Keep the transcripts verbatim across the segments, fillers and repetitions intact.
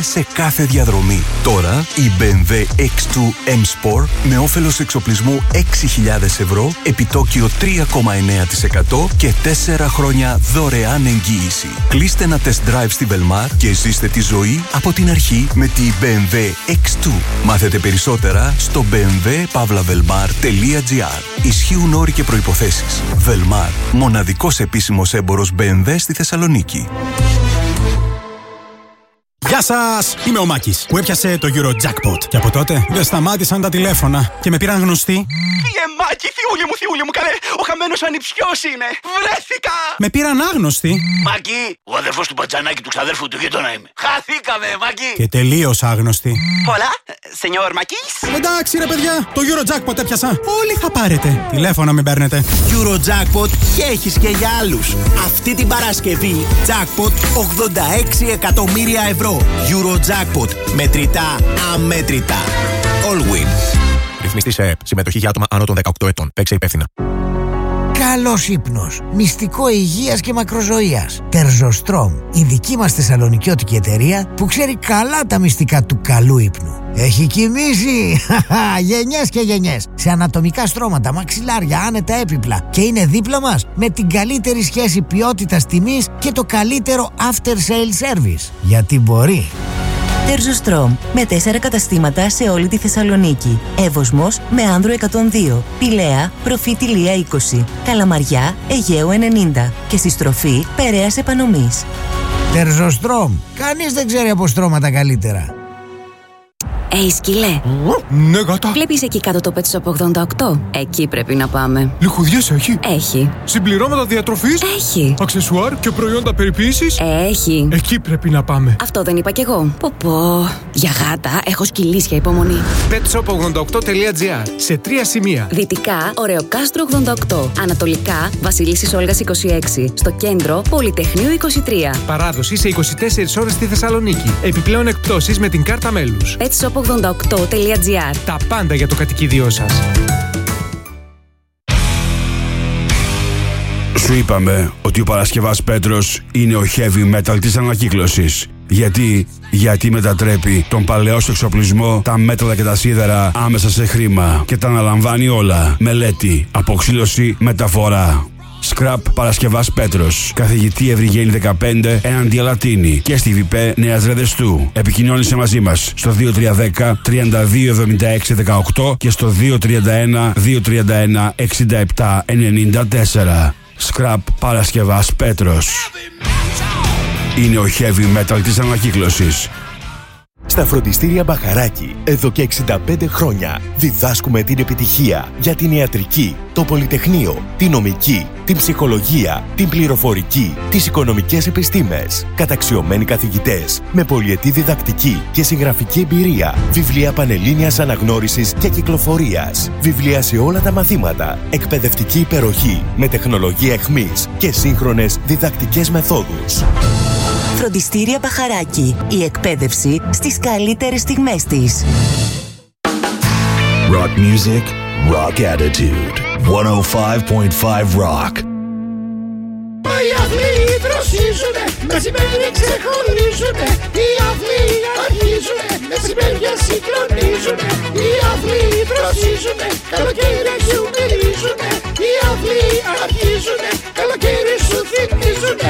σε κάθε διαδρομή. Τώρα η μπι εμ ντάμπλιου εξ δύο εμ Sport με όφελος εξοπλισμού έξι χιλιάδες ευρώ, επιτόκιο τρία κόμμα εννέα τοις εκατό και τέσσερα χρόνια δωρεάν εγγύηση. Κλείστε ένα test drive στη Velmar και ζήστε τη ζωή από την αρχή με τη μπι εμ ντάμπλιου εξ δύο. Μάθετε περισσότερα στο μπι εμ ντάμπλιου παύλα βελμάρ τελεία τζι άρ. Ισχύουν όροι και προϋποθέσεις. Velmar, μοναδικός επίσημος έμπορος μπι εμ ντάμπλιου στη Θεσσαλονίκη. Γεια σας! Είμαι ο Μάκης που έπιασε το Eurojackpot. Και από τότε δεν σταμάτησαν τα τηλέφωνα και με πήραν γνωστοί. Φύγε Μάκη, θιούλη μου, θιούλη μου, καλέ! Ο χαμένος ο ανιψιός είναι! Βρέθηκα! Με πήραν άγνωστοι. Μάκη, ο αδερφός του Μπατζανάκη του ξαδέρφου του γείτονα είμαι. Χαθήκαμε, Μάκη! Και τελείως άγνωστοι. Πολλά, σενιόρ Μάκης. Εντάξει ρε παιδιά, το Eurojackpot έπιασα. Όλοι θα πάρετε. Τηλέφωνα μην παίρνετε. Eurojackpot και έχεις και για άλλους. Αυτή την Παρασκευή, jackpot ογδόντα έξι εκατομμύρια ευρώ. Eurojackpot. Μετρητά, αμέτρητα. All win. Ρυθμιστή σε ΕΕΠ. Συμμετοχή για άτομα άνω των δεκαοκτώ ετών. Παίξε υπεύθυνα. Καλός ύπνος. Μυστικό υγείας και μακροζωίας. Τερζοστρόμ. Η δική μας θεσσαλονικιώτικη εταιρεία που ξέρει καλά τα μυστικά του καλού ύπνου. Έχει κοιμήσει γενιές και γενιές σε ανατομικά στρώματα, μαξιλάρια, άνετα έπιπλα και είναι δίπλα μας με την καλύτερη σχέση ποιότητας τιμής και το καλύτερο after sale service. Γιατί μπορεί. Τερζοστρόμ με τέσσερα καταστήματα σε όλη τη Θεσσαλονίκη. Εύωσμος με Άνδρο εκατόν δύο, Πηλαία, Προφήτη Λία είκοσι, Καλαμαριά, Αιγαίου ενενήντα και στη στροφή Περαίας Επανομής. Τερζοστρόμ. Κανείς δεν ξέρει από στρώματα καλύτερα. Ει σκυλέ. Ναι, γάτα. Βλέπεις εκεί κάτω το Pet Shop ογδόντα οκτώ? Εκεί πρέπει να πάμε. Λιχουδιές έχει? Έχει. Συμπληρώματα διατροφής? Έχει. Αξεσουάρ και προϊόντα περιποίησης? Έχει. Εκεί πρέπει να πάμε. Αυτό δεν είπα κι εγώ. Πω πω. Για γάτα έχω σκυλίσια υπομονή. πετ σοπ ογδόντα οκτώ τελεία τζι άρ. Σε τρία σημεία. Δυτικά, Ωρεοκάστρο ογδόντα οκτώ. Ανατολικά, Βασιλίσσης Όλγας είκοσι έξι. Στο κέντρο, Πολυτεχνείου είκοσι τρία. Παράδοση σε είκοσι τέσσερις ώρες στη Θεσσαλονίκη. Επιπλέον εκπτώσεις με την κάρτα μέλους. πετ σοπ ογδόντα οκτώ τελεία τζι άρ. Τα πάντα για το κατοικίδιό σας. Σου είπαμε ότι ο Παρασκευάς Πέτρος είναι ο heavy metal της ανακύκλωσης. Γιατί, γιατί μετατρέπει τον παλαιό σου εξοπλισμό, τα μέταλλα και τα σίδερα άμεσα σε χρήμα και τα αναλαμβάνει όλα. Μελέτη, αποξήλωση, μεταφορά. Scrap Παρασκευάς Πέτρος. Καθηγητή Ευρυγένη δεκαπέντε έναντι Αλατίνη και στη ΒΙΠΕ Νέας Ρεδεστού. Επικοινώνησε μαζί μας στο δύο τρία ένα μηδέν τριάντα δύο εβδομήντα έξι δεκαοκτώ και στο δύο τρία ένα δύο τρία ένα εξήντα επτά ενενήντα τέσσερα. Scrap Παρασκευάς Πέτρος. Είναι ο heavy metal της ανακύκλωσης. Στα φροντιστήρια Μπαχαράκη, εδώ και εξήντα πέντε χρόνια, διδάσκουμε την επιτυχία για την ιατρική, το πολυτεχνείο, την νομική, την ψυχολογία, την πληροφορική, τις οικονομικές επιστήμες. Καταξιωμένοι καθηγητές, με πολυετή διδακτική και συγγραφική εμπειρία, βιβλία πανελλήνιας αναγνώρισης και κυκλοφορίας, βιβλία σε όλα τα μαθήματα, εκπαιδευτική υπεροχή, με τεχνολογία εχμής και σύγχρονες διδακτικές μεθόδους. Φροντιστήρια Μπαχαράκη. Η εκπαίδευση στις καλύτερες στιγμές της. Rock music, rock attitude. εκατόν πέντε κόμμα πέντε Rock. Μα οι αθλοί δροσίζουνε, μεσημέρι ξεχωρίζουνε. Οι αθλοί αρχίζουνε, μεσημέρια συγκλονίζουνε. Οι αθλοί δροσίζουνε, καλοκαίρι σου μυρίζουνε. Οι αθλοί αρχίζουνε, καλοκαίρι σου θυμίζουνε.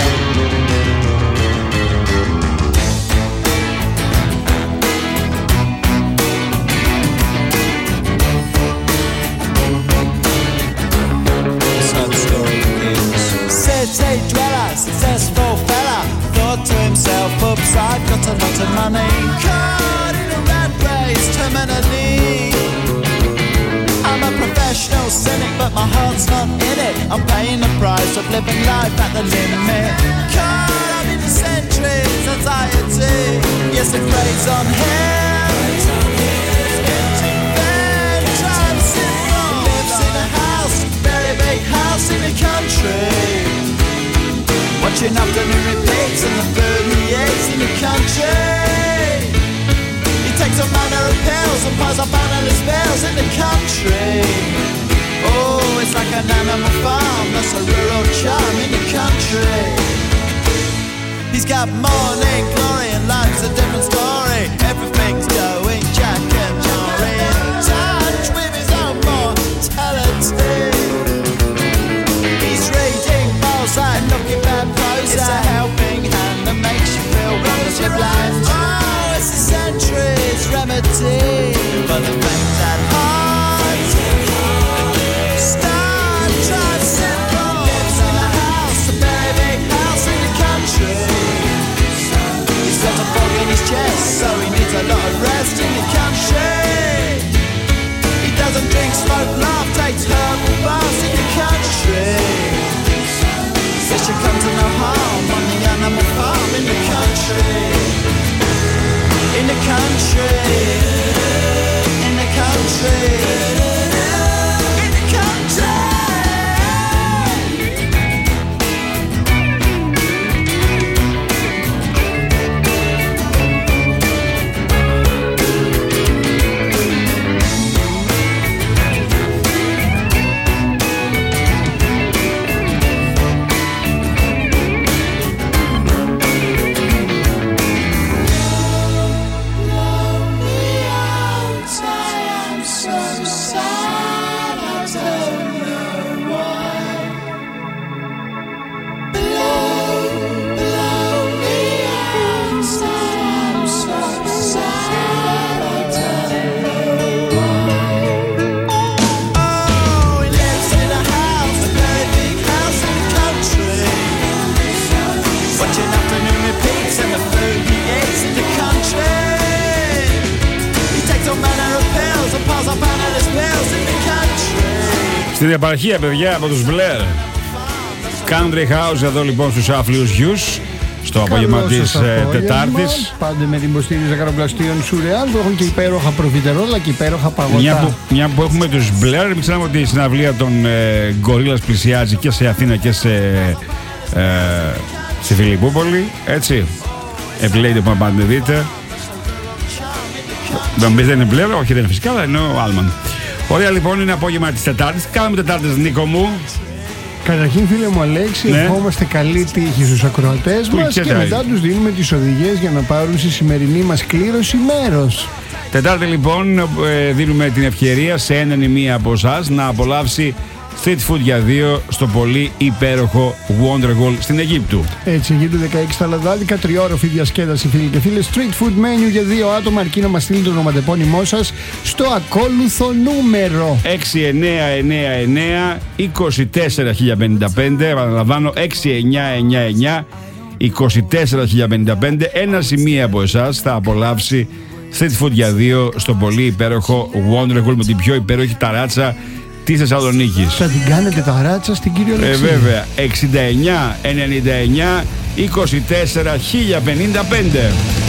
City dweller, successful fella, thought to himself, oops, I've got a lot of money. Caught in a rat race, terminally. I'm a professional cynic, but my heart's not in it. I'm paying the price of living life at the limit. Caught up in the centuries, anxiety. Yes, it preys on him. Empty bed, drives him wrong. Lives in a house, very big house in the country. Watching afternoon repeats and the food he eats in the country. He takes a manner of pills and piles up analyst bills in the country. Oh, it's like an animal farm, that's a rural charm in the country. He's got morning glory and life's a different story. chest, so he needs a lot of rest in the country. He doesn't drink, smoke, laugh, takes herbal baths in the country. Says she comes to no harm on the animal farm in the country. In the country. In the country. In the country. Στη διαπαραχία, παιδιά, από τους Blair. Country House εδώ λοιπόν στους άφλιους γιους. Στο απόγευμα της Τετάρτης. Πάντε με την υποστήριξη ζαχαροπλαστείων Σουρεάλ που έχουν και υπέροχα προφιτερόλα και υπέροχα παγωτά. Μια που, μια που έχουμε τους Blair, μην ξέραμε ότι η συναυλία των ε, Gorillaz πλησιάζει και σε Αθήνα και σε, ε, σε Φιλιππούπολη. Έτσι. Επιλέγετε που να πάτε δείτε. Δεν είναι Blair, όχι δεν είναι φυσικά, αλλά είναι ο Άλμαν. Ωραία λοιπόν, είναι απόγευμα της Τετάρτης. Κάνουμε Τετάρτης, Νίκο μου. Καταρχήν, φίλε μου Αλέξη, ναι. Ευχόμαστε καλή τύχη στους ακροατές μας και, και μετά τους δίνουμε τις οδηγίες για να πάρουν στη σημερινή μας κλήρωση μέρος. Τετάρτη λοιπόν, δίνουμε την ευκαιρία σε έναν ή μία από εσάς να απολαύσει street food για δύο στο πολύ υπέροχο Wonderwall στην Αιγύπτου. Έτσι, Αιγύπτου δεκαέξι στα Λαδάδικα, τριώροφη διασκέδαση, φίλοι και φίλες. Street food menu για δύο άτομα, αρκεί να μας στείλει το ονοματεπώνυμό σας στο ακόλουθο νούμερο έξι εννιά εννιά εννιά είκοσι τέσσερα χίλια πενήντα πέντε. Επαναλαμβάνω, έξι εννιά εννιά εννιά είκοσι τέσσερα χίλια πενήντα πέντε. Ένα σημείο από εσάς θα απολαύσει street food για δύο στο πολύ υπέροχο Wonderwall με την πιο υπέροχη ταράτσα της Θεσσαλονίκης. Θα την κάνετε ταράτσα στην κύριο Λεξίδη. Ε, βέβαια. εξήντα εννιά ενενήντα εννιά είκοσι τέσσερα χίλια πενήντα πέντε.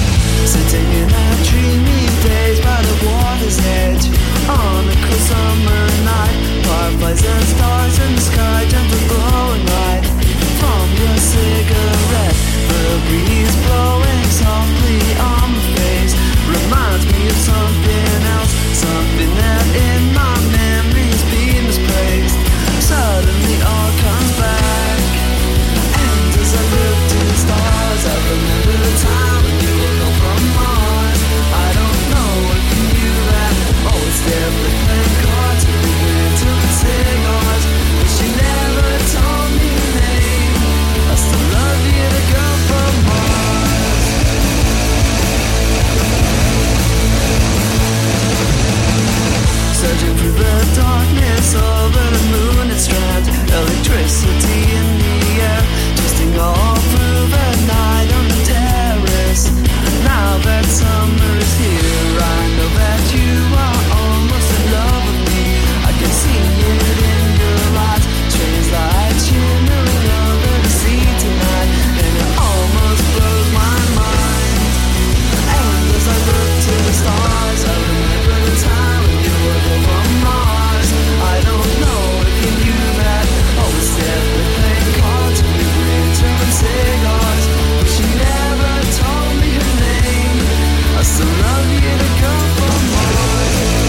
Reminds me of something else, something that in my memory's been misplaced. Suddenly all comes back, and as I look to the stars, I remember the time when you were gone from Mars. I don't know if you knew that. Oh, it's there, but playing cards with the winter and cigars. But she never told me your name. I still love you, the girl from Mars. Searching through the darkness over the moon and strand, electricity in the air, twisting all through the night on the terrace. Now that summer is here, I know that you are almost in love with me. I can see it in your eyes, strange light shimmering over the sea tonight, and it almost blows my mind. And as I look to the stars, I remember the time when you were from Mars. I don't know if you knew that. Oh, instead we're playing cards with winter and cigars. But she never told me her name. I still love you, the girl from Mars.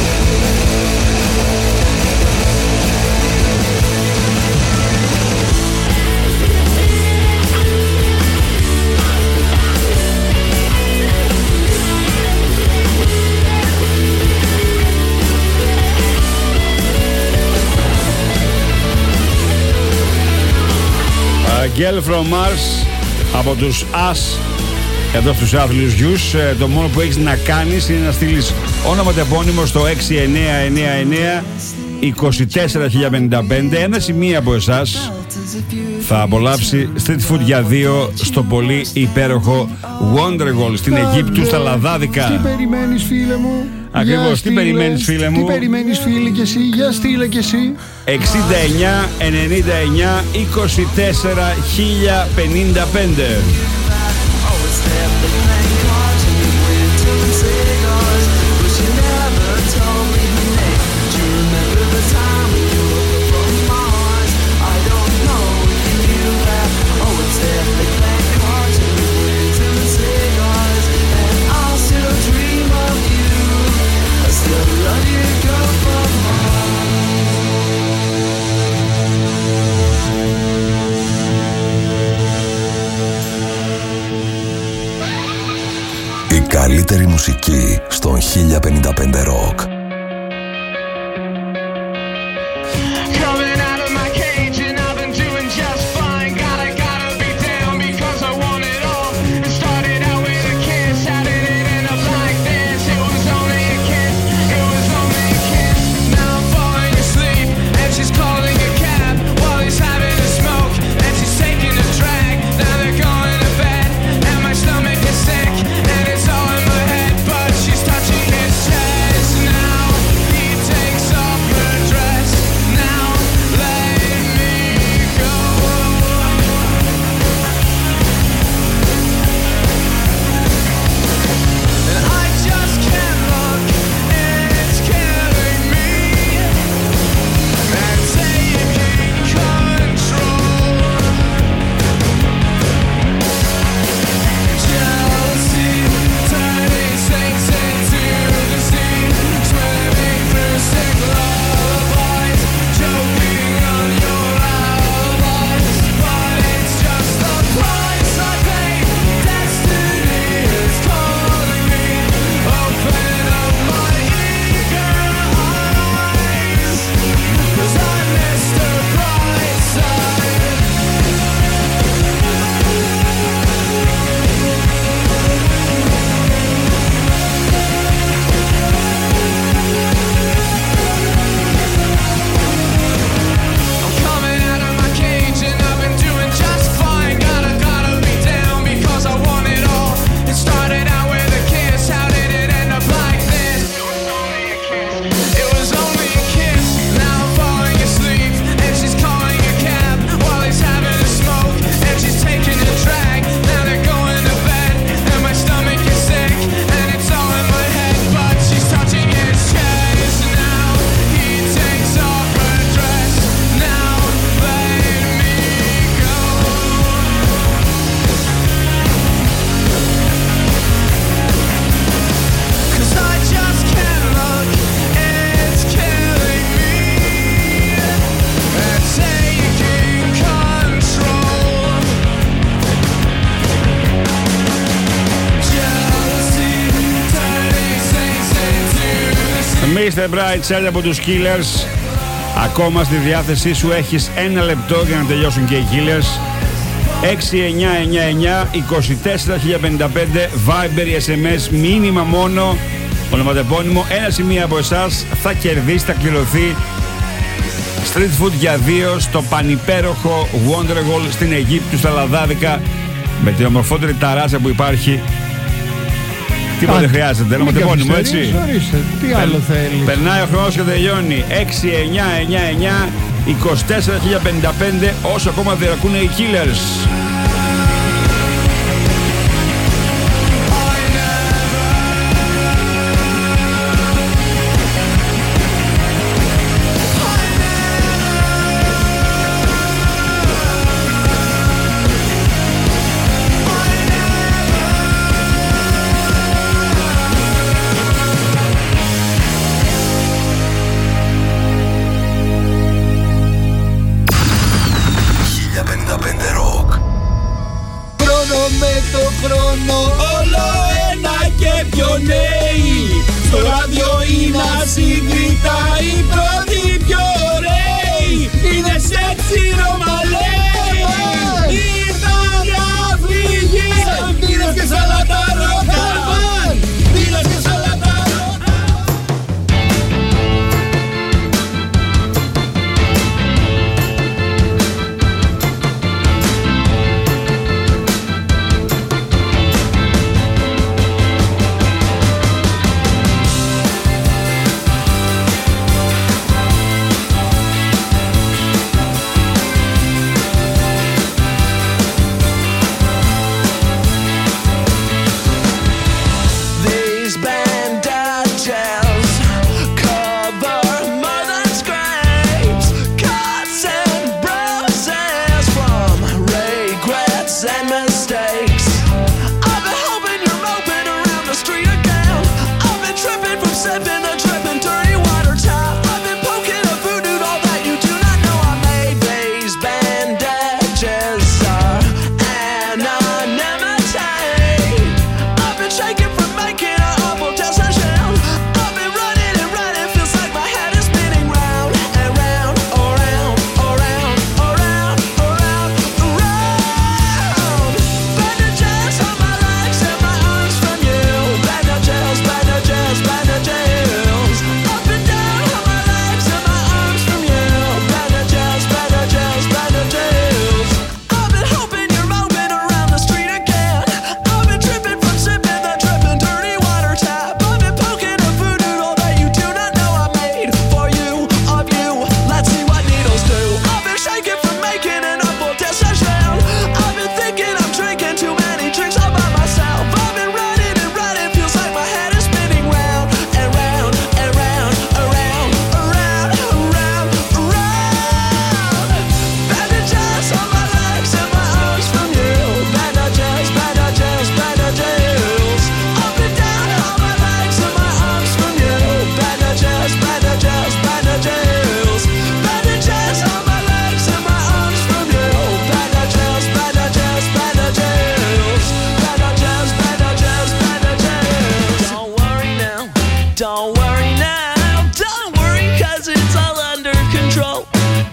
Girl from Mars από τους As εδώ στους άθλιους γιους. Το μόνο που έχεις να κάνεις είναι να στείλεις όνομα τεπώνυμο στο έξι εννιά εννιά εννιά είκοσι τέσσερα χίλια πενήντα πέντε. Ένα σημείο από εσάς θα απολαύσει street food για δύο στο πολύ υπέροχο Wonderwall στην Αιγύπτου, στα Λαδάδικα. Τι περιμένεις, φίλε μου? Ακριβώς, τι περιμένεις, φίλε μου? Τι περιμένεις, φίλε, και εσύ? Για στείλε και εσύ. εξήντα εννιά ενενήντα εννιά είκοσι τέσσερα χίλια πενήντα πέντε. Καλύτερη μουσική στον χίλια πενήντα πέντε Rock. μίστερ Bright Side από τους Killers. Ακόμα στη διάθεσή σου έχεις ένα λεπτό για να τελειώσουν και οι Killers. έξι εννιά εννιά εννιά είκοσι τέσσερα χίλια πενήντα πέντε Viber, ες εμ ες, μήνυμα μόνο, ονοματεπώνυμο. Ένα σημείο από εσάς θα κερδίσει, θα κληρωθεί street food για δύο στο πανυπέροχο Wonderwall στην Αιγύπτου, στα Λαδάδικα, με την ομορφότερη ταράτσα που υπάρχει. Τίποτα δεν χρειάζεται, ονοματεπώνυμο, έτσι. Ορίστε, τι άλλο θέλεις. Περνάει ο χρόνος και τελειώνει. έξι εννιά εννιά εννιά είκοσι τέσσερα χίλια πενήντα πέντε όσο ακόμα διαρκούν οι Killers.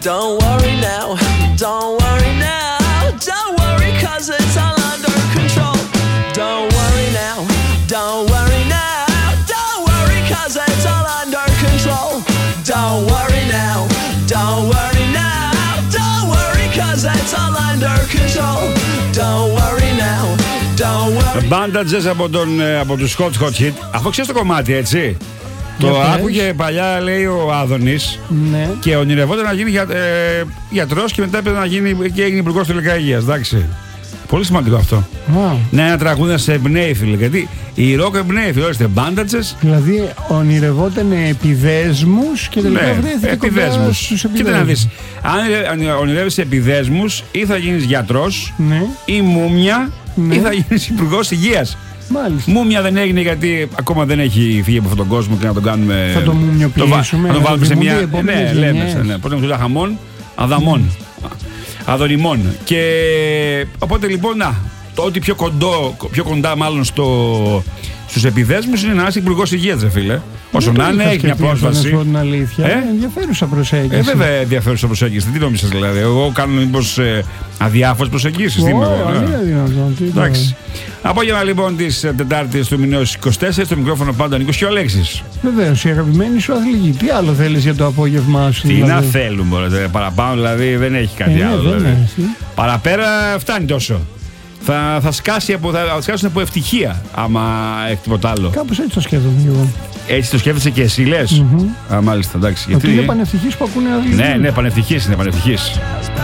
Don't worry now, don't worry now, don't worry cause it's all under control. Don't worry now, don't worry now, don't worry cause it's all under control. Don't worry now, don't worry now, don't worry cause it's all under control. Don't worry now, don't worry. Bandages από, τον, από τους Hot Hot Hit. Αυτό ξέρεις το κομμάτι, έτσι. Το άκουγε παλιά, λέει ο Άδωνης, ναι. Και ονειρευόταν να γίνει για, ε, γιατρός και μετά έπρεπε να γίνει και έγινε υπουργός τελικά υγείας, εντάξει. Πολύ σημαντικό αυτό. Wow. Ναι, ένα τραγούδι να σε εμπνέει, φίλε. Γιατί η ροκ εμπνέει, φίλε. Ορίστε, μπάντατζες. Δηλαδή, ονειρευόταν επιδέσμους και τελικά ναι, βρέθηκε επιδέσμους. Στους επιδέσμους. Κοίτα να δεις, αν ονειρεύεσαι επιδέσμους, ή θα γίνεις γιατρός, ναι. Ή μούμια, ναι. Ή θα γίνεις υπουργός υγείας. Μάλιστα. Μούμια δεν έγινε γιατί ακόμα δεν έχει φύγει από αυτόν τον κόσμο και να τον κάνουμε. Θα το μουμιοποιήσουμε. Να το βάλουμε σε μια. Ναι, λέμε. Ναι. Πώς λέμε, χαμών, αδαμών. Αδονιμών. Και οπότε λοιπόν, να, το ότι πιο, κοντό, πιο κοντά μάλλον στο, στους επιδέσμους είναι να είσαι υπουργός υγείας, ρε φίλε. Όσο να είναι, έχει μια πρόσβαση. Να σου πω την αλήθεια. Ε? Ενδιαφέρουσα προσέγγιση. Ε, βέβαια, ενδιαφέρουσα προσέγγιση. Τι νόμισες δηλαδή. Εγώ κάνω μήπως ε, αδιάφορες προσεγγίσεις. Τι εντάξει. Απόγευμα λοιπόν της Τετάρτης του μηνός είκοσι τέσσερα, στο μικρόφωνο πάντα ο Νίκος και ο Αλέξης. Βεβαίως, η αγαπημένη σου αθλητική. Τι άλλο θέλεις για το απόγευμά σου? Τι δηλαδή? να θέλουμε, ρε, παραπάνω δηλαδή δεν έχει κάτι ε, άλλο. Δηλαδή. Παραπέρα φτάνει τόσο. Θα, θα, σκάσει από, θα σκάσουν από ευτυχία, άμα έχει τίποτα άλλο. Κάπως έτσι το σκέφτομαι εγώ. Έτσι το σκέφτεσαι και εσύ, λες. Mm-hmm. Α, μάλιστα, εντάξει. Γιατί είναι πανευτυχής που ακούνε αθλητική. Ναι, ναι, πανευτυχής είναι, πανευτυχής.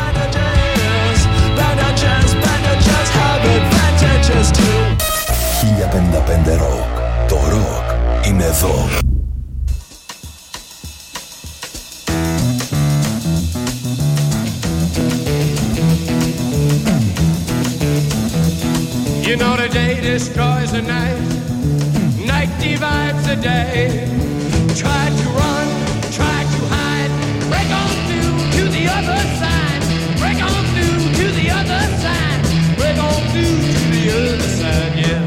χίλια πενήντα πέντε Rock. Το rock είναι εδώ. You know the day destroys the night, night divides the day. Try to run, try to hide, break on through to the other side, break on through to the other side, break on through to the other side, yeah.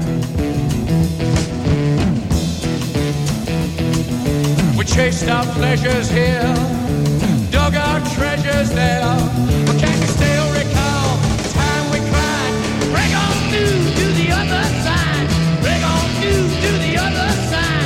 We chased our pleasures here, dug our treasures there, but can you still recall the time we cried? Break on through to the other side, break on through to the other side.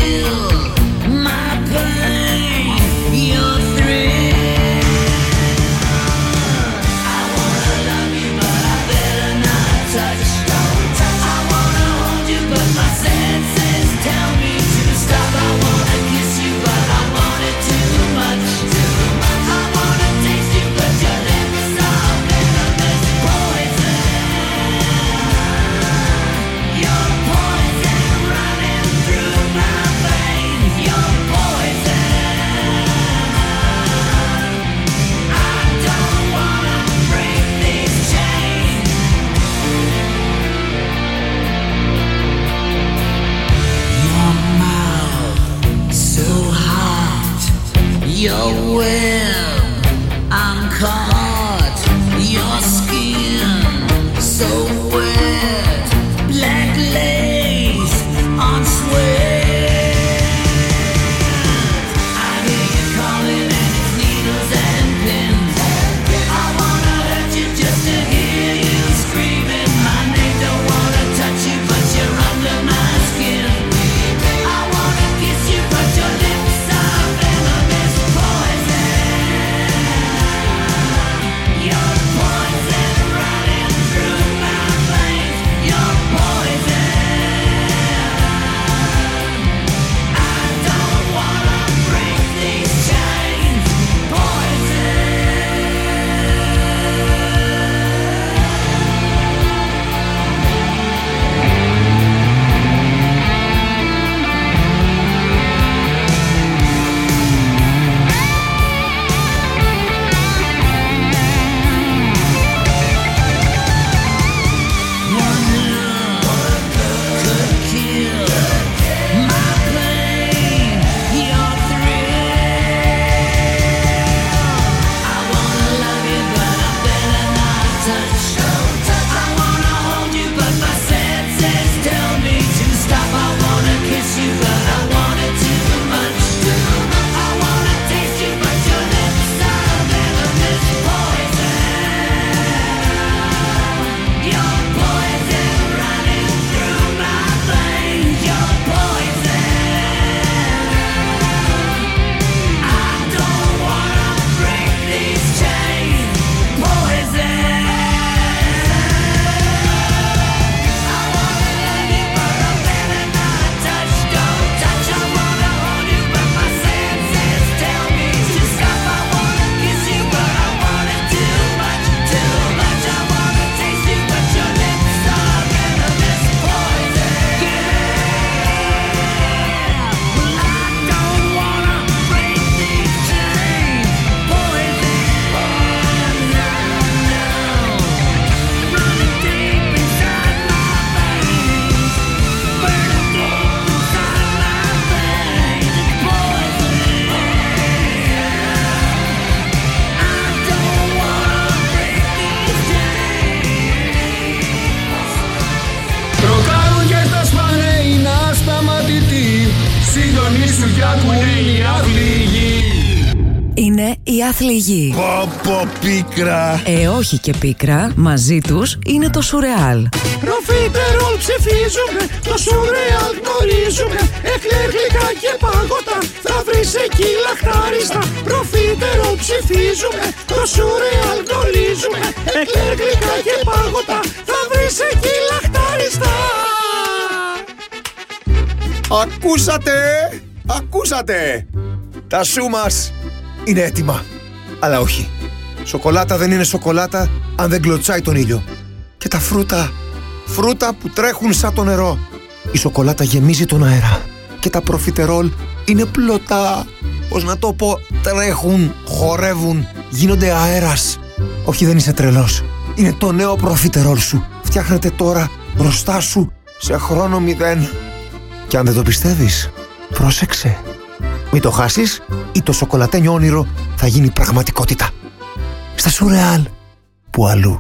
Your web, I'm caught. Your skin, so wet. Black lace on sweat. I hear you calling and it's needles and pins. I wanna hurt you just to hear you screaming my name. Don't wanna touch you, but you're under my skin. I wanna kiss you, but your lips are venomous. Είναι η Αθληγή. Πω πω πίκρα. Ε, όχι και πίκρα. Μαζί τους είναι το Σουρεάλ. Προφιτερόλ ψηφίζουμε, το Σουρεάλ γνωρίζουμε. Εκλέρ γλυκά και πάγωτα, θα βρεις εκεί λαχτάριστα. Προφιτερόλ ψηφίζουμε, το Σουρεάλ γνωρίζουμε. Εκλέρ γλυκά και πάγωτα, θα βρεις εκεί λαχτάριστα. Ακούσατε, ακούσατε. Τα σου μας είναι έτοιμα. Αλλά όχι. Σοκολάτα δεν είναι σοκολάτα αν δεν κλωτσάει τον ήλιο. Και τα φρούτα, φρούτα που τρέχουν σαν το νερό. Η σοκολάτα γεμίζει τον αέρα. Και τα προφιτερόλ είναι πλωτά. Πώς να το πω, τρέχουν, χορεύουν, γίνονται αέρας. Όχι, δεν είσαι τρελός. Είναι το νέο προφιτερόλ σου. Φτιάχνεται τώρα μπροστά σου σε χρόνο μηδέν. Και αν δεν το πιστεύεις, πρόσεξε. Μην το χάσεις ή το σοκολατένιο όνειρο θα γίνει πραγματικότητα. Στα Σουρεάλ, που αλλού.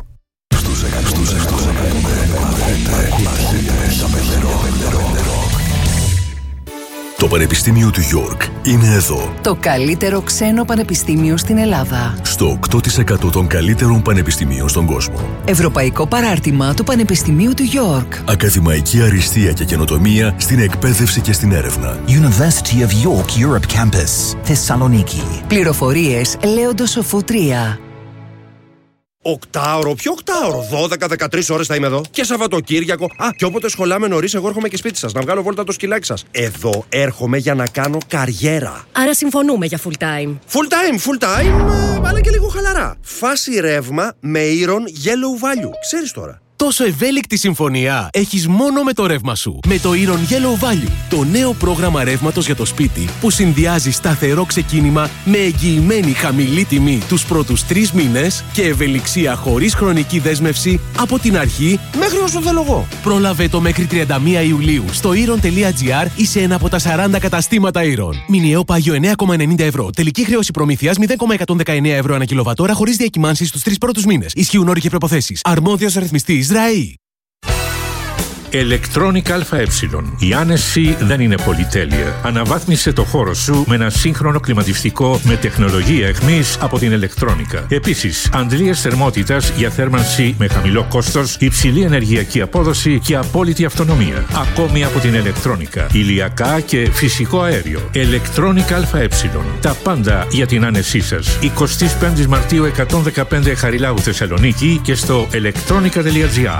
Το Το Πανεπιστήμιο του York είναι εδώ. Το καλύτερο ξένο πανεπιστήμιο στην Ελλάδα. Στο οκτώ τοις εκατό των καλύτερων πανεπιστημίων στον κόσμο. Ευρωπαϊκό παράρτημα του Πανεπιστημίου του York. Ακαδημαϊκή αριστεία και καινοτομία στην εκπαίδευση και στην έρευνα. University of York Europe Campus, Θεσσαλονίκη. Πληροφορίες Λέοντος Σοφού τρία. Οκτάωρο, ποιο οκτάωρο, δώδεκα με δεκατρείς ώρες θα είμαι εδώ. Και Σαββατοκύριακο. Α, και όποτε σχολάμε νωρίς, εγώ έρχομαι και σπίτι σας να βγάλω βόλτα το σκυλάκι σας. Εδώ έρχομαι για να κάνω καριέρα. Άρα συμφωνούμε για full time. Full time, full time, αλλά και λίγο χαλαρά. Φάση ρεύμα με Iron Yellow Value. Ξέρεις τώρα. Τόσο ευέλικτη συμφωνία έχεις μόνο με το ρεύμα σου. Με το Iron Yellow Value, το νέο πρόγραμμα ρεύματος για το σπίτι που συνδυάζει σταθερό ξεκίνημα με εγγυημένη χαμηλή τιμή τους πρώτους τρεις μήνες και ευελιξία χωρίς χρονική δέσμευση από την αρχή μέχρι όσο θέλω εγώ. Πρόλαβε το μέχρι τριάντα μία Ιουλίου στο iron τελεία gr ή σε ένα από τα σαράντα καταστήματα Iron. Μηνιαίο πάγιο εννέα κόμμα ενενήντα ευρώ. Τελική χρέωση προμήθειας μηδέν κόμμα εκατόν δεκαεννέα ευρώ ανά κιλοβατόρα χωρίς διακυμάνσεις στους τρεις πρώτους μήνες. Ισχύουν όροι και προϋποθέσεις. Αρμόδιος ρυθμιστής ΡΑΗ. Electronic ΑΕ. Η άνεση δεν είναι πολυτέλεια. Αναβάθμισε το χώρο σου με ένα σύγχρονο κλιματιστικό με τεχνολογία εχμής από την Electronica. Επίσης, αντλίες θερμότητας για θέρμανση με χαμηλό κόστος, υψηλή ενεργειακή απόδοση και απόλυτη αυτονομία. Ακόμη από την Electronica. Ηλιακά και φυσικό αέριο. Electronic ΑΕ. Τα πάντα για την άνεσή σας. εικοστή πέμπτη Μαρτίου εκατόν δεκαπέντε Χαριλάου Θεσσαλονίκη και στο electronica τελεία gr.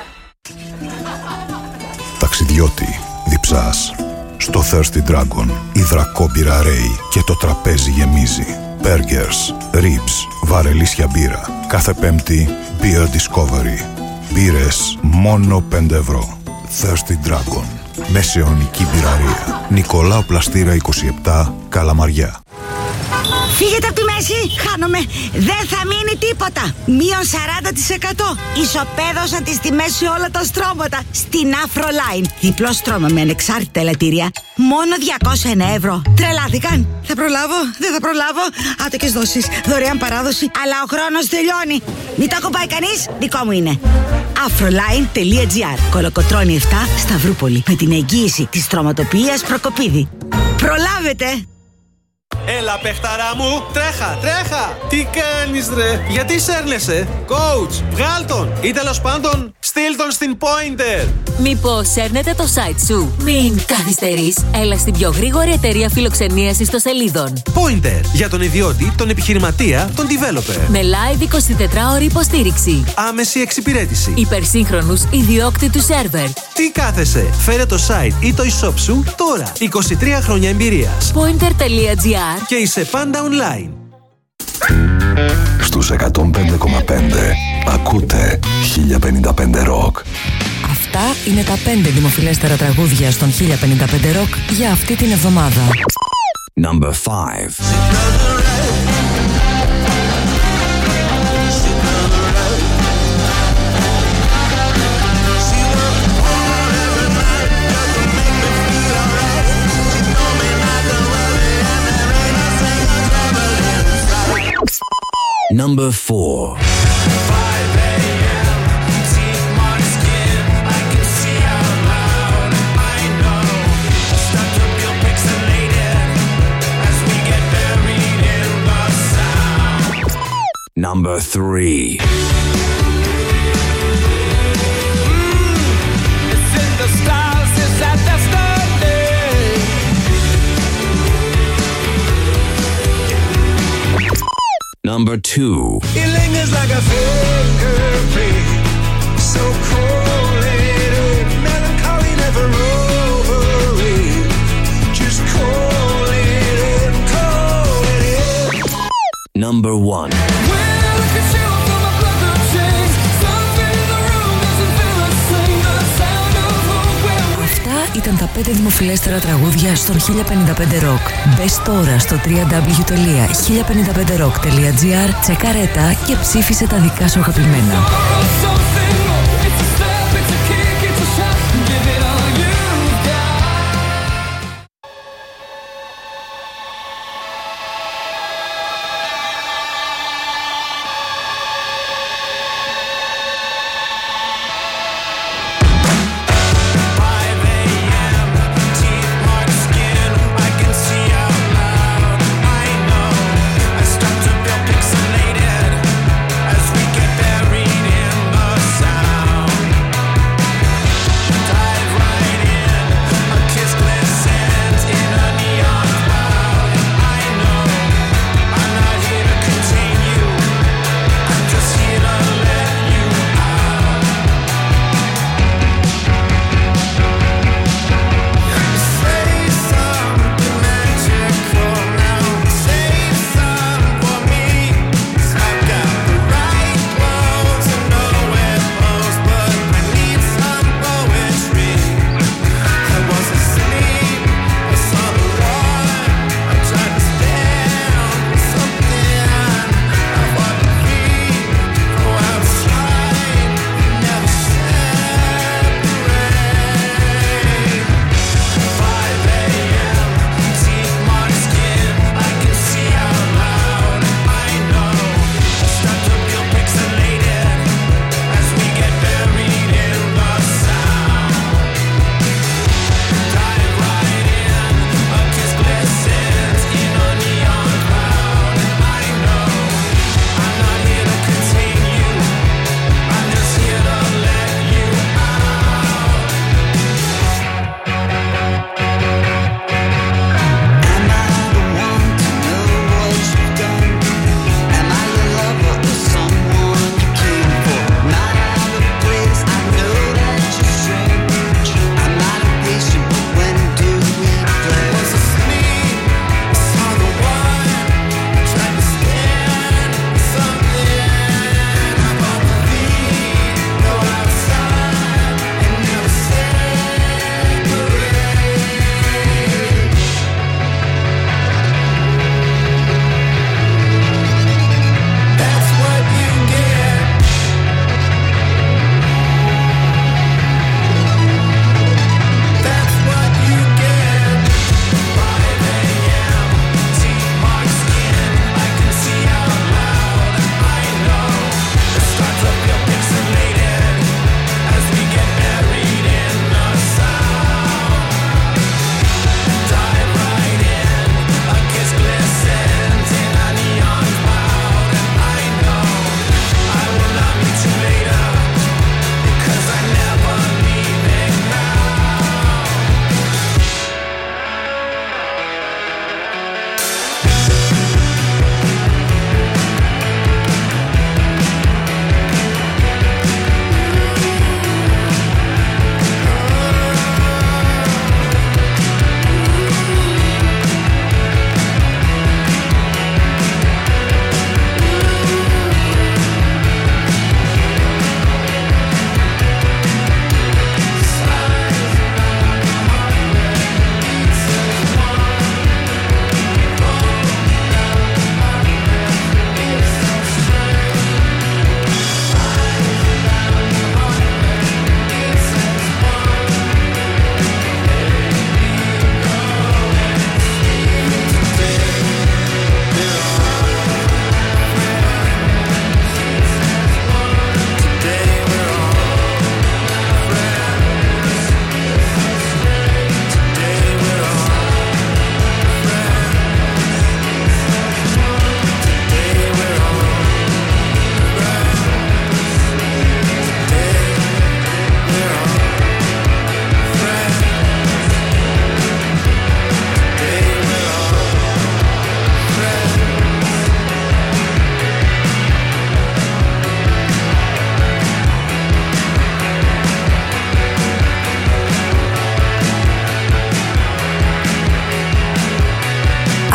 Ταξιδιώτη, διψάς. Στο Thirsty Dragon, υδρακόμπυρα ρέει και το τραπέζι γεμίζει. Burgers, ribs, βαρελίσια μπύρα. Κάθε Πέμπτη, Beer Discovery. Μπύρες μόνο πέντε ευρώ. Thirsty Dragon. Μεσαιωνική μπυραρία. Νικολάου Πλαστήρα είκοσι επτά, Καλαμαριά. Φύγετε από τη μέση, χάνομαι. Δεν θα μείνει τίποτα. Μείον σαράντα τοις εκατό. Ισοπαίδωσαν τις τιμές σε όλα τα στρώματα. Στην Afroline. Διπλό στρώμα με ανεξάρτητα ελαττήρια. Μόνο διακόσια ένα ευρώ. Τρελάθηκαν. Θα προλάβω, δεν θα προλάβω. Άτοκες δόσεις, δωρεάν παράδοση. Αλλά ο χρόνος τελειώνει. Μην το ακουμπάει κανείς, δικό μου είναι. Afroline τελεία gr. Κολοκοτρώνη επτά, Σταυρούπολη. Με την εγγύηση της στρωματοποιίας Προκοπίδη. Προλάβετε! Έλα παιχταρά μου, τρέχα, τρέχα! Τι κάνεις ρε, γιατί σέρνεσαι? Coach, βγάλ τον ή τέλος πάντων στείλ τον στην Pointer. Μήπως σέρνετε το site σου? Μην καθυστερείς, έλα στην πιο γρήγορη εταιρεία φιλοξενίας ιστοσελίδων. Pointer, για τον ιδιώτη, τον επιχειρηματία, τον developer. Με live εικοσιτετράωρη υποστήριξη. Άμεση εξυπηρέτηση. Υπερσύγχρονους ιδιόκτητους σερβερ. Τι κάθεσαι, φέρε το site ή το e-shop σου τώρα. είκοσι τρία χρόνια εμπειρίας. Pointer τελεία gr και είσαι πάντα online. Στους εκατόν πέντε κόμμα πέντε ακούτε χίλια πενήντα πέντε Rock. Αυτά είναι τα πέντε δημοφιλέστερα τραγούδια στον χίλια πενήντα πέντε Rock για αυτή την εβδομάδα. Number five. Number four. Number three. Number two. It lingers like a fingerprint, so cold-headed, melancholy, never over it. Just call it in, call it in. Number one. Ήταν τα πέντε δημοφιλέστερα τραγούδια στον χίλια πενήντα πέντε Rock. Μπες τώρα στο double-u double-u double-u τελεία χίλια πενήντα πέντε rock τελεία gr, τσεκαρέτα και ψήφισε τα δικά σου αγαπημένα. Skin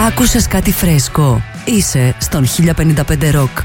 Άκουσες κάτι φρέσκο? Είσαι στον χίλια πενήντα πέντε Rock.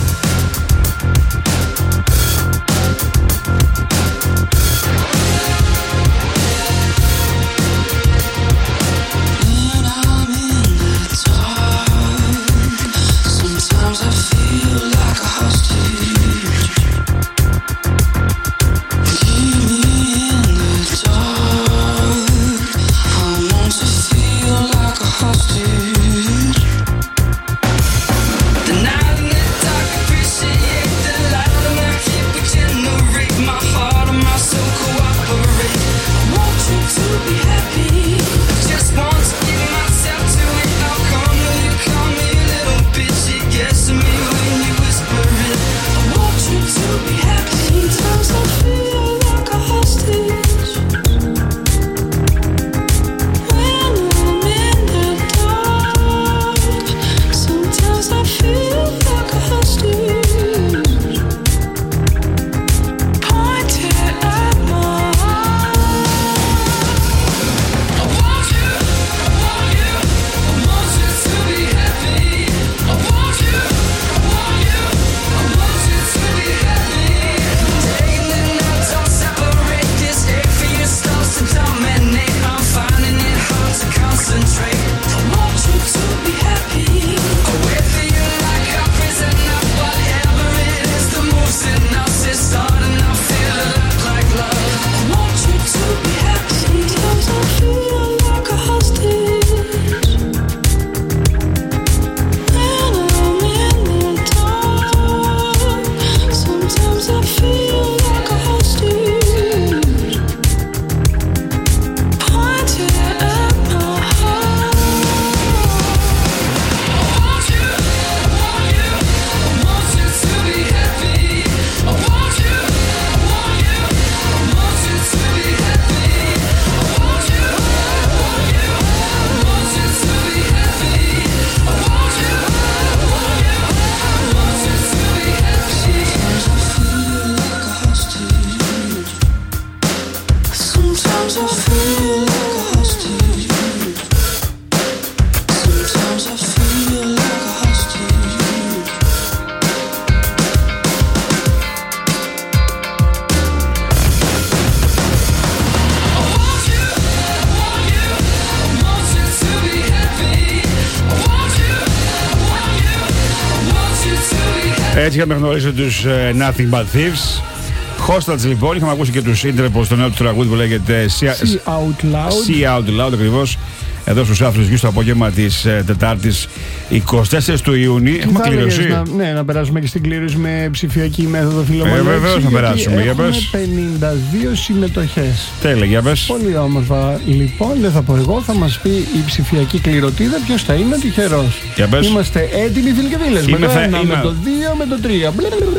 Έτσι είχαμε γνωρίσει τους uh, Nothing But Thieves. Hostage λοιπόν, είχαμε ακούσει και τους Interpol στο νέο του τραγούδι που λέγεται See Out Loud. See Out Loud ακριβώς. Εδώ στους Άφρους Γιους το απόγευμα της uh, Τετάρτης εικοστή τέταρτη του Ιούνιου. Έχουμε κλήρωση. Να, ναι, να περάσουμε και στην κλήρωση με ψηφιακή μέθοδο φιλομαλέξη. Ε, βεβαίως να περάσουμε. Για πες. πενήντα δύο συμμετοχές. Τέλεια, για πες. Πολύ όμορφα. Λοιπόν, δεν θα πω εγώ, θα μας πει η ψηφιακή κληρωτίδα ποιος θα είναι ο τυχερός. Για πες. Είμαστε έτοιμοι φίλοι και φίλες. Με το ένα, με το δύο, με το τρία.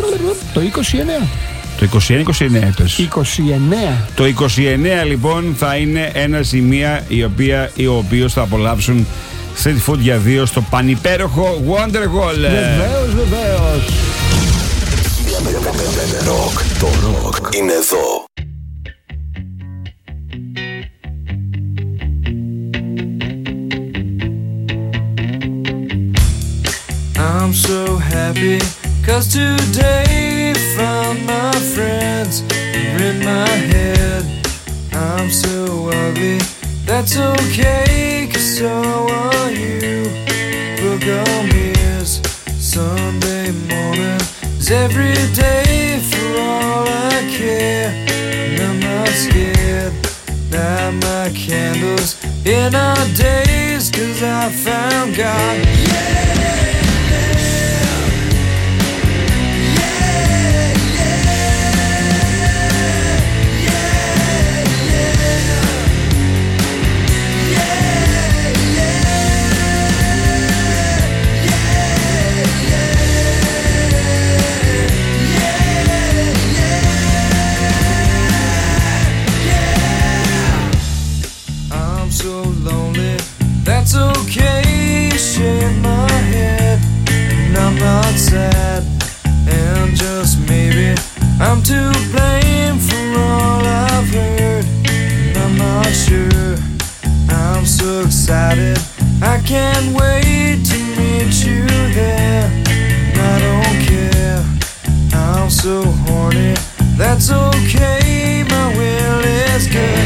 Το είκοσι εννέα. Το είκοσι ένα είκοσι εννέα είπες. είκοσι εννέα. Το είκοσι εννέα λοιπόν θα είναι ένα σημείο η οποία, οι οποίος θα απολαύσουν street food για δύο στο πανυπέροχο Wonder Hall. Βεβαίως, βεβαίως. Ροκ, το ροκ είναι εδώ. I'm so happy cause today found my friends are in my head. I'm so ugly, that's okay cause so are you. Book on ears, Sunday morning is every day for all I care. And I'm not scared, light my candles in our days cause I found God. Yeah! That's okay, shake my head, and I'm not sad, and just maybe I'm to blame for all I've heard, and I'm not sure, I'm so excited, I can't wait to meet you there. I don't care, I'm so horny. That's okay, my will is good.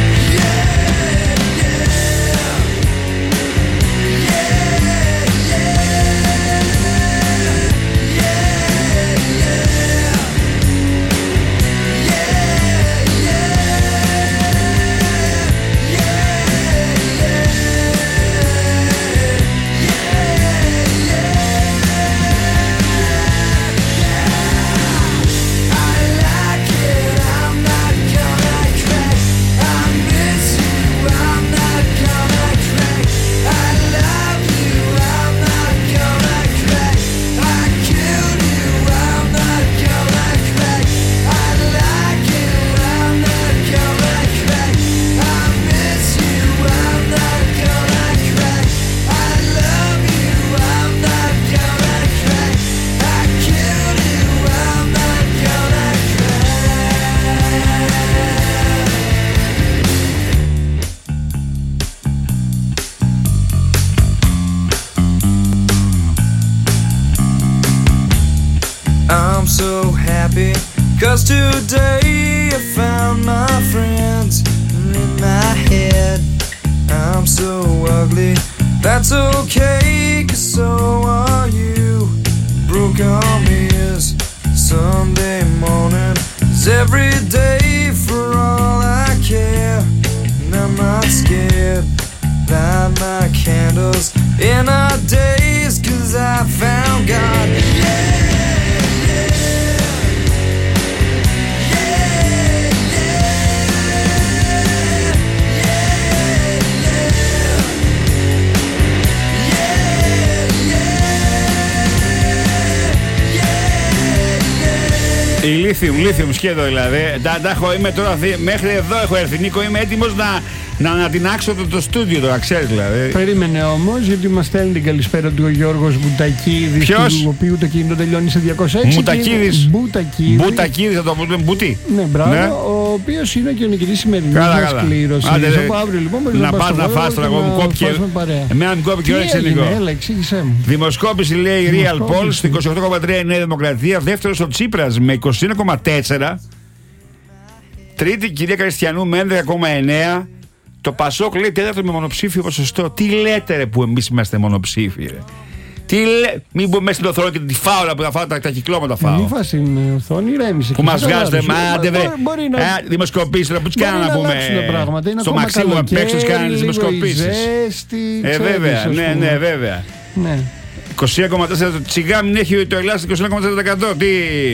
I'm so happy, cause today I found my friends in my head. I'm so ugly, that's okay, cause so are you. Broke arm is Sunday morning, it's every day for all I care. And I'm not scared, light my candles in our days, cause I found God. Yeah! Ηλίθιουμ, λίθιουμ σκέτο δηλαδή. Τα, τα έχω, είμαι τώρα, μέχρι εδώ έχω έρθει, Νίκο, είμαι έτοιμος να, να ανατινάξω το, το στούντιο τώρα, ξέρεις δηλαδή. Περίμενε όμως, γιατί μας στέλνει την καλησπέρα του ο Γιώργος Μπουτακίδης, του οποίου το κινητό τελειώνει σε διακόσια έξι. Μπουτακίδης. Μπουτακίδης. Μπουτακίδης, θα το πούμε μπουτί. Ναι, μπράβο, ναι. Ο οποίος είναι και ο νικητής σημερινής μας κλήρωσης. Από αύριο λοιπόν μπορείς να, να πας να φας τώρα, εγώ μου κόπηκε. Εμένα μου κόπηκε ώρα εξαιρετικό. Έλα, εξήγησέ μου. Δημοσκόπηση λέει Real Polls, στο είκοσι οκτώ κόμμα τρία η Νέα Δημοκρατία, δεύτερος ο Τσίπρας με είκοσι ένα κόμμα τέσσερα. Τρίτη κυρία Κριστιανού με έντεκα κόμμα εννέα. Το Πασόκ λέει τέταρτο με μονοψήφιο ποσοστό. Τι λέτε ρε που εμείς είμαστε μονοψήφοι ρε. Τι λέτε. Μην μπούμε μέσα στην οθόνη και τη φάω που θα φάω τα, τα κυκλώματα φάω. Μην φας στην οθόνη, ρέμισε. Που μας βγάζετε, μάτε βρε. Δημοσκοπήσεις τώρα που τις κάνανε να πούμε. Στο Μαξίμου απ' έξω τις κάνανε τις δημοσκοπήσεις. Ε βέβαια, ναι ναι βέβαια. είκοσι ένα κόμμα τέσσερα το τσιγά μην έχει το Ελλάς είκοσι ένα κόμμα τέσσερα τοις εκατό. Τι...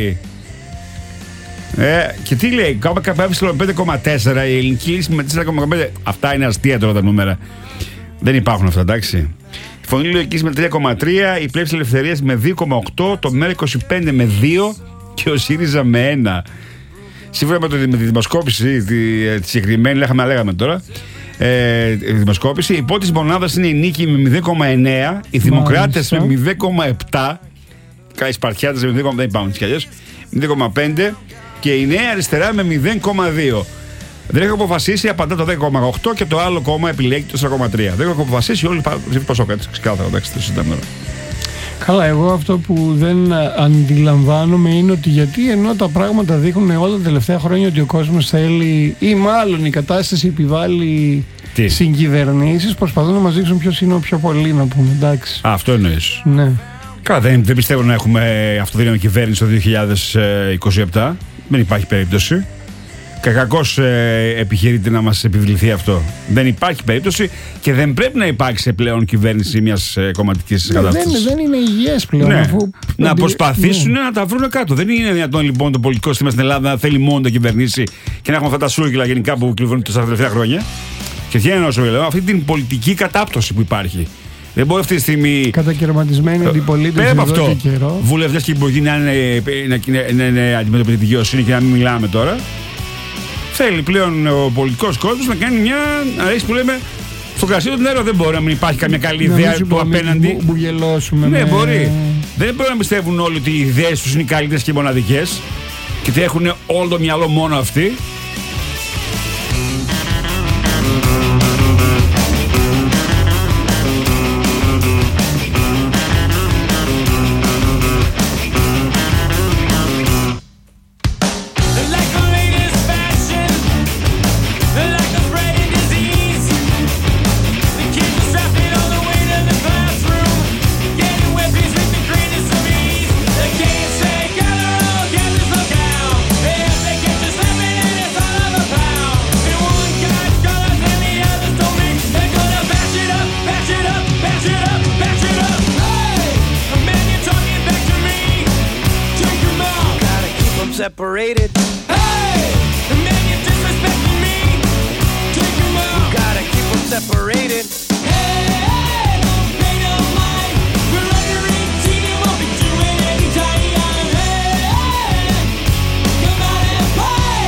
Ε, και τι λέει, ΚΚΕ πέντε κόμμα τέσσερα, η ελληνική λύση με τέσσερα κόμμα πέντε. Αυτά είναι αστεία τώρα τα νούμερα. Δεν υπάρχουν αυτά, εντάξει. Η Φωνή Λογικής με τρία κόμμα τρία, η Πλεύση Ελευθερίας με δύο κόμμα οκτώ, το ΜΕΡΑ είκοσι πέντε με δύο και ο ΣΥΡΙΖΑ με ένα. Σύμφωνα με, το, με τη δημοσκόπηση, τη, τη συγκεκριμένη, λέγαμε, λέγαμε τώρα, ε, η δημοσκόπηση, η πρώτη μονάδα είναι η Νίκη με μηδέν κόμμα εννέα, οι Δημοκράτες με μηδέν κόμμα επτά, οι Σπαρτιάτες με μηδέν κόμμα πέντε, δεν υπάρχουν κι αλλιώς, μηδέν κόμμα πέντε και η Νέα Αριστερά με μηδέν κόμμα δύο. Δεν έχω αποφασίσει, απαντά το δέκα κόμμα οκτώ και το άλλο κόμμα επιλέγει το τέσσερα κόμμα τρία. Δεν έχω αποφασίσει, όλοι ψήφισαν Πασόκ. Ξεκάθαρα, εντάξει, το συζητάμε. Καλά, εγώ αυτό που δεν αντιλαμβάνομαι είναι ότι γιατί ενώ τα πράγματα δείχνουν όλα τα τελευταία χρόνια ότι ο κόσμος θέλει, ή μάλλον η κατάσταση επιβάλλει συγκυβερνήσεις, προσπαθούν να μας δείξουν ποιος είναι ο πιο πολύ, να πούμε. Εντάξει. Α, αυτό εννοείς. Ναι. Καλά, δεν, δεν πιστεύω να έχουμε αυτοδύναμη κυβέρνηση το δύο χιλιάδες είκοσι επτά. Δεν υπάρχει περίπτωση. Κακώς ε, επιχειρείται να μας επιβληθεί αυτό. Δεν υπάρχει περίπτωση και δεν πρέπει να υπάρξει πλέον κυβέρνηση μιας ε, κομματικής ναι, κατάστασης. Δεν, δεν είναι υγιές πλέον. Ναι. Αφού... Να προσπαθήσουν ναι. να τα βρουν κάτω. Δεν είναι δυνατόν λοιπόν το πολιτικό σύστημα στην Ελλάδα να θέλει μόνο να κυβερνήσει και να έχουμε αυτά τα σούργυλα γενικά που κυβερνούν τα τελευταία χρόνια. Και τι είναι όσο λέω, αυτή την πολιτική κατάπτωση που υπάρχει. Δεν μπορεί αυτή τη στιγμή. Κατακαιρματισμένη αντιπολίτευση εδώ αυτό, και καιρό. Βουλευτές και υπουργοί να είναι αντιμετωπίζουν τη δικαιοσύνη και να μην μιλάμε τώρα. Θέλει πλέον ο πολιτικός κόσμος να κάνει μια αρέσει που λέμε στο κρασί του νερό. Δεν μπορεί να μην υπάρχει καμία καλή να ιδέα του απέναντι. Που γελώσουμε. Ναι, με... μπορεί. Δεν μπορεί να πιστεύουν όλοι ότι οι ιδέες τους είναι οι καλύτερες και οι μοναδικές και ότι έχουν όλο το μυαλό μόνο αυτοί. separated. Hey, man, you're disrespecting me. Take him out. You gotta keep them separated. Hey, hey, don't pay no mind. We're under eighteen and won't be doing any time. Hey, hey, come out and play.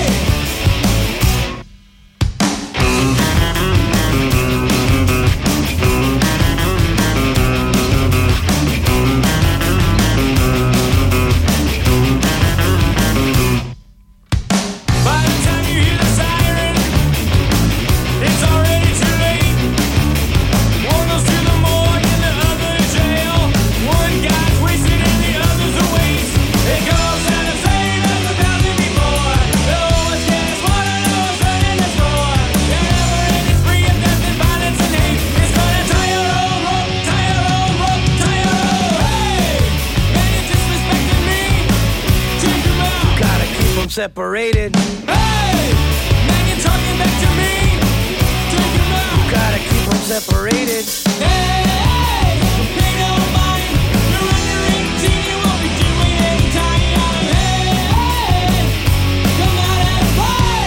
By the time you hear the siren, it's already too late. One goes to the morgue and the other to jail. One guy's wasted and the other's a waste. It goes out the same as a thousand before. The oldest gets one and the oldest running the score. The never ending spree of death and violence and hate. It's gonna tie your own rope, tie your own rope, tie your own. Hey, man, you're disrespecting me. Take him out. Gotta keep them separated. Hey, man, you're talking back to me. Take him out. Gotta keep them separated. Hey, hey, don't pay no mind. You're under eighteen, you won't be doing any time. Hey, hey, come out and play.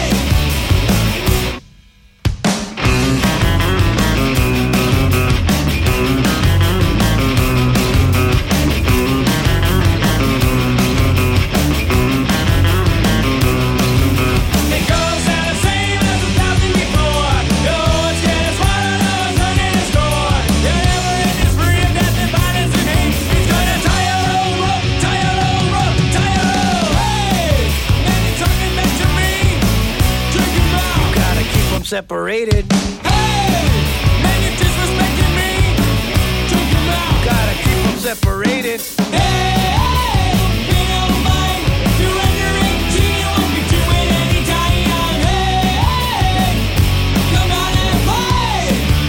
It goes out the same as a thousand before. The oldest gets one and the oldest running the score. The never ending spree of death and violence and hate. It's gonna tie your own rope, tie your own rope, tie your own. Hey, man, you're talking back to me. Take him out. You gotta keep them separated. Hey, man, you're disrespecting me. Take him out. Gotta keep them separated. Hey, hey, don't pay no mind. You're under eighteen, you won't be doing any time. Hey, hey, come out and play.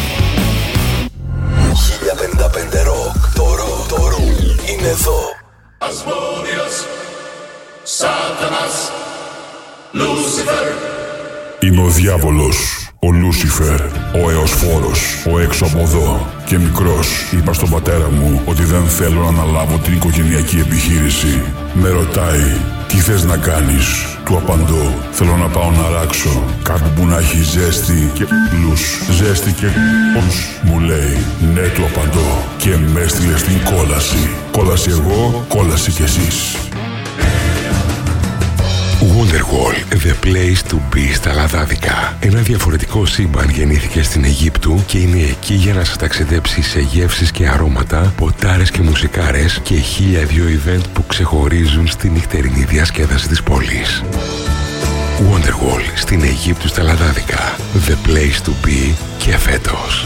χίλια πενήντα πέντε Rock. Το ρο, το ρο είναι εδώ. Asmodeus, Satanas, Lucifer. Είμαι ο διάβολος, ο Λούσιφερ, ο Εωσφόρος, ο έξω από εδώ. Και μικρός είπα στον πατέρα μου ότι δεν θέλω να αναλάβω την οικογενειακή επιχείρηση. Με ρωτάει, τι θες να κάνεις? Του απαντώ, θέλω να πάω να ράξω κάπου που να έχει ζέστη και πλούς. Ζέστη και πλούς, μου λέει. Ναι, του απαντώ. Και με έστειλε στην κόλαση. Κόλαση εγώ, κόλαση κι εσείς. Wonderwall, the place to be στα Λαδάδικα. Ένα διαφορετικό σύμπαν γεννήθηκε στην Αιγύπτου και είναι εκεί για να σας ταξιδέψει σε γεύσεις και αρώματα, ποτάρες και μουσικάρες και χίλια δύο event που ξεχωρίζουν στη νυχτερινή διασκέδαση της πόλης. Wonderwall στην Αιγύπτου στα Λαδάδικα. The place to be και φέτος.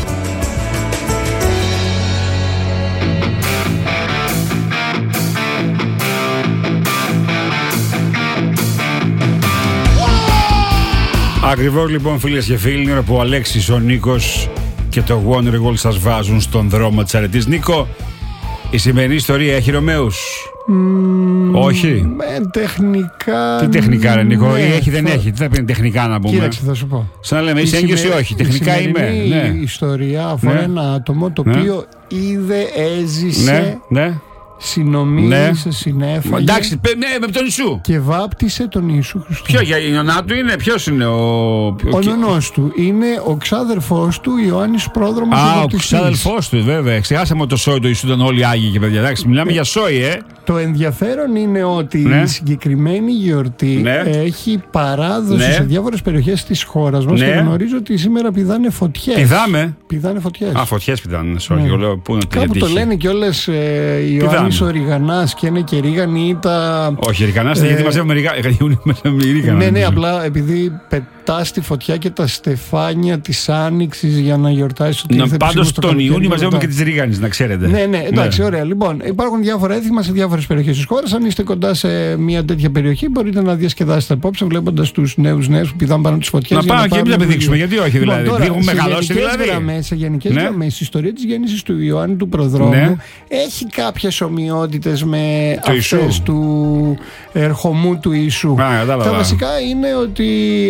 Ακριβώς λοιπόν, φίλες και φίλοι, είναι ώρα που ο Αλέξης, ο Νίκος και το Wonderwall σας βάζουν στον δρόμο της αρετής. Νίκο, η σημερινή ιστορία έχει Ρωμαίους? Mm, Όχι. Με τεχνικά. Τι τεχνικά, ρε Νίκο, ναι, ή έχει δεν θα... έχει. Τι θα πει τεχνικά να πούμε? Κοίταξε, θα σου πω. Σαν να λέμε, είσαι έγκυος ή όχι? Τεχνικά η είμαι. Η ναι. ιστορία αφορά ναι. ένα άτομο το ναι. οποίο είδε, έζησε. Ναι, ναι. Συνομίλησε, ναι. συνέφαγε. Εντάξει, ναι, με τον Ιησού. Και βάπτισε τον Ιησού Χριστό. Ποιο, για η νονά του είναι, ποιος είναι ο. Ο νονός του είναι ο ξάδερφός του Ιωάννης Πρόδρομος. Α, ο ξάδερφός του, βέβαια. Ξεχάσαμε το σόι του Ιησού, ήταν όλοι άγιοι και παιδιά. Εντάξει, μιλάμε ε, για σόι, ε. Το ενδιαφέρον είναι ότι ναι. η συγκεκριμένη γιορτή ναι. έχει παράδοση ναι. σε διάφορες περιοχές της χώρας μας ναι. και γνωρίζω ότι σήμερα πηδάνε φωτιές. Πηδάμε. Πηδάνε φωτιές. Α, φωτιές πηδάνε. Sorry, ναι. λέω, πού είναι κάπου το λένε κιόλας ε, Ιωάννης ο Ριγανάς και είναι και ρίγανοι ή τα. Όχι, Ριγανάς είναι ε, γιατί μαζεύουμε ρίγανα. Ναι, ναι, απλά επειδή πετά στη φωτιά και τα στεφάνια της Άνοιξης για να γιορτάσει ότι ήρθε. Πάντως τον Ιούνιο μαζεύουμε και τις ρίγανες, να ξέρετε. Ναι, ναι, εντάξει, ωραία. Λοιπόν, υπάρχουν διάφορα έθιμα σε διάφορες περιοχές της χώρας. Αν είστε κοντά σε μια τέτοια περιοχή, μπορείτε να διασκεδάσετε απόψε βλέποντας τους νέους νέους που πηδάνε πάνω τις φωτιές. Να πάμε και εμείς να πηδήξουμε, γιατί όχι δηλαδή. Έχουμε μεγαλώσει δηλαδή. Σε γενικές γραμμές, η ιστορία της γέννησης του Ιωάννη του Προδρόμου έχει κάποιες ομοιότητες με αυτές του ερχομού του Ιησού. Τα βασικά είναι ότι έχουμε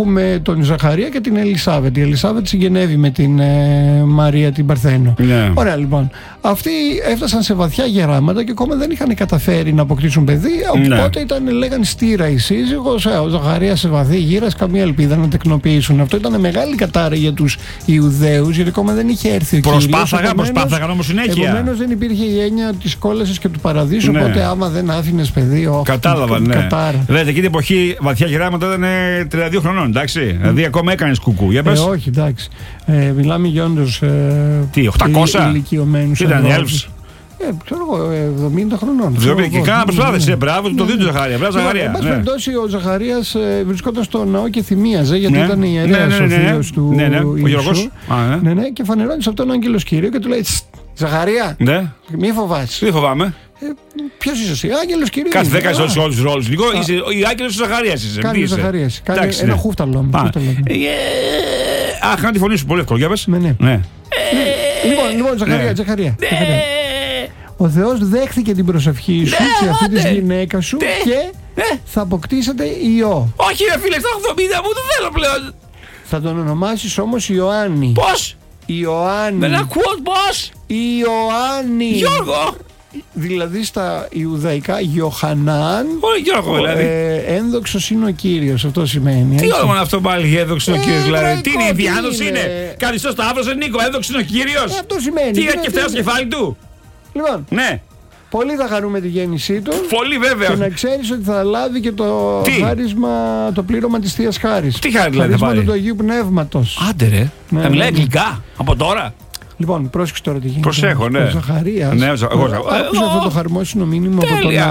έχουμε τον Ζαχαρία και την Ελισάβετ. Η Ελισάβετ συγγενεύει με την ε, Μαρία την Παρθένο. Ναι. Ωραία, λοιπόν. Αυτοί έφτασαν σε βαθιά γεράματα και ακόμα δεν είχαν καταφέρει να αποκτήσουν παιδί. Οπότε ναι. ήταν, λέγαν στήρα η σύζυγος, ο Ζαχαρίας σε βαθύ γύρας, καμία ελπίδα να τεκνοποιήσουν. Αυτό ήταν μεγάλη κατάρα για τους Ιουδαίους, γιατί ακόμα δεν είχε έρθει ο Κύριος. Προσπάθαγαν, προσπάθαγαν όμως συνέχεια. Επομένως δεν υπήρχε η έννοια της κόλασης και του παραδείσου. Ναι. Οπότε άμα δεν άφηνες παιδί, όχι. Κατάλαβα, ναι. Κατάρα. Δηλαδή εκείνη την εποχή βαθιά γεράματα ήταν τριάντα δύο χρονών, εντάξει. Mm. Δηλαδή ακόμα έκανες κουκού. Για πες. Ε, όχι, εντάξει. Ε, μιλάμε για όντως. Ε, Τι, οκτακόσια ηλικιωμένους. Τι ήταν, έλφους. Ε, ξέρω εγώ, εβδομήντα χρονών. Και κάνα προσπάθησε, μπράβο, το δίνει το Ζαχαρία. Μπράβο, Ζαχαρία. Εν πάση περιπτώσει, ο Ζαχαρίας βρισκόταν στο ναό και θυμίαζε, γιατί ήταν ιερέας ο φίλος του Ιησού. Ναι, ναι, και φανερώνει σε αυτόν τον άγγελος Κυρίου και του λέει: Ζαχαρία, μη φοβάσαι. Τι φοβάμαι. Ποιος είσαι εσύ, άγγελος Κυρίου. Κάτσε, δεν κάνεις όλους τους ρόλους. Λίγο, η άγγελος του Ζαχαρίας είσαι. Κάνει ο Ζαχαρίας. Κάνει ένα χούφταλο. Αχ, να τη φωνή σου πολύ εύκολο, για πες. Ναι, ναι. Λοιπόν, Ζαχαρία, Ζαχαρία. Ο Θεός δέχθηκε την προσευχή σου και αυτή της γυναίκας σου και θα αποκτήσετε ιό. Όχι ρε φίλε, στα ογδόντα μου δεν θέλω πλέον. Θα τον ονομάσεις όμως Ιωάννη. Πώς? Ιωάννη. Δεν ακούω πώς? Ιωάννη. Γιώργο. Δηλαδή στα Ιουδαϊκά Ιωχανάν. Όχι Γιώργο δηλαδή. ε, Ένδοξος είναι ο Κύριος, αυτό σημαίνει. Τι όνομα είναι αυτό πάλι, ένδοξος είναι ο Κύριος δηλαδή. Τι είναι, Ινδιάνος είναι. Κάτι στο Σταύρος είναι Νίκο, ένδοξος είναι ο Κύριος. Ε, αυτό σημαίνει. Τι έχει φτάσει στο κεφάλι του. Λοιπόν, ναι. Πολύ θα χαρούμε τη γέννησή του. Πολύ βέβαια. Και να ξέρεις ότι θα λάβει και το Τι? χάρισμα, το πλήρωμα της Θείας Χάρης. Τι χάρη δηλαδή? Χάρισμα του Αγίου Πνεύματος. Άντε ρε. Ναι, θα μιλάει ναι. αγγλικά από τώρα. Λοιπόν, πρόσεξε τώρα τι γίνεται. Προσέχω, ναι. Ο Ζαχαρίας. Ναι, ο Ζαχαρίας. Άκουσα αυτό το χαρμόσυνο μήνυμα από τον